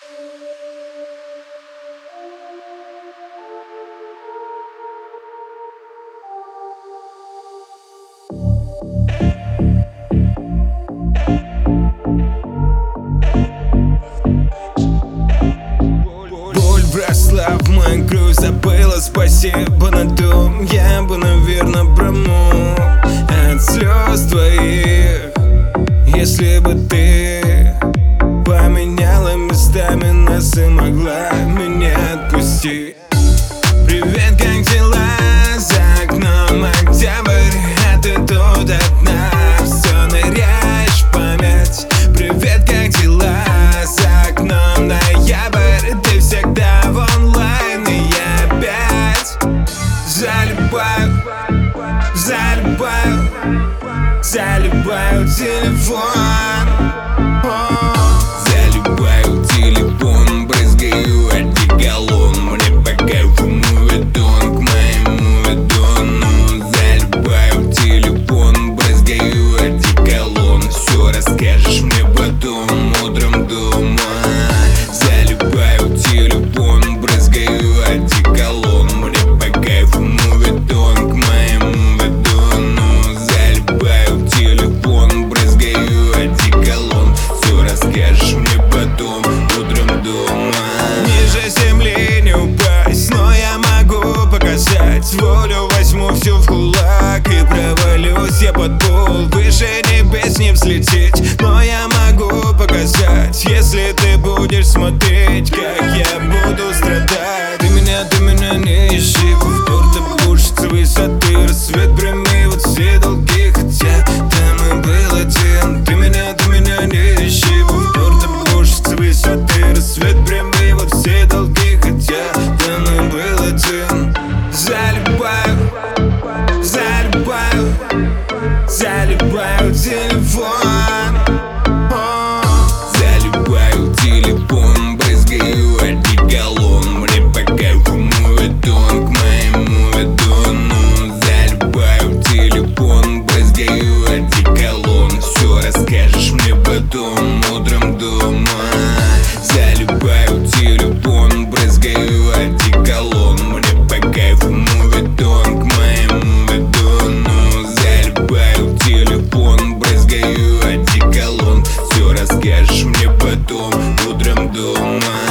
Боль вросла в мою кровь, забыла спасибо на том. Я бы, наверное, промок от слез твоих, если бы ты поменяла местами нас и могла меня отпустить. Привет, как дела? За окном октябрь, а ты тут одна, все ныряешь в память. Привет, как дела? За окном ноябрь, ты всегда в онлайн, и я опять залипаю, залипаю, залипаю телефон. Залипаю телефон, брызгаю одеколон. Мне по кайфу мувит он к моему видону. Залипаю телефон, брызгаю одеколон. Все расскажешь мне потом, утром дома. Залипаю телефон, брызгаю одеколон. Мне по кайфу мувит он к моему видону. Залипаю телефон, брызгаю одеколон. Все расскажешь мне потом, утром дома. Ниже земли не упасть, но я могу показать волю, возьму все в кулак и провалюсь я под пол. Выше небес не взлететь, но я могу показать, если ты будешь смотреть, как я буду страдать. Ты меня не ищи, повтор, ты будешь с высоты. Рассвет прими вот все долги, хотя там и был один. Ты меня не ищи, повтор, ты будешь с высоты. Рассвет прими вот все долги, хотя там и был один. Залипаю, залипаю, залипаю телефон. Залипаю телефон, брызгаю одеколон. Мне по кайфу мувит он к моему видону. Залипаю телефон, брызгаю одеколон. Все расскажешь мне потом, утром дома. Залипаю телефон, брызгаю одеколон. Мне по кайфу мувит он к моему видону. Залипаю телефон, брызгаю одеколон. Все расскажешь мне потом, утром дома.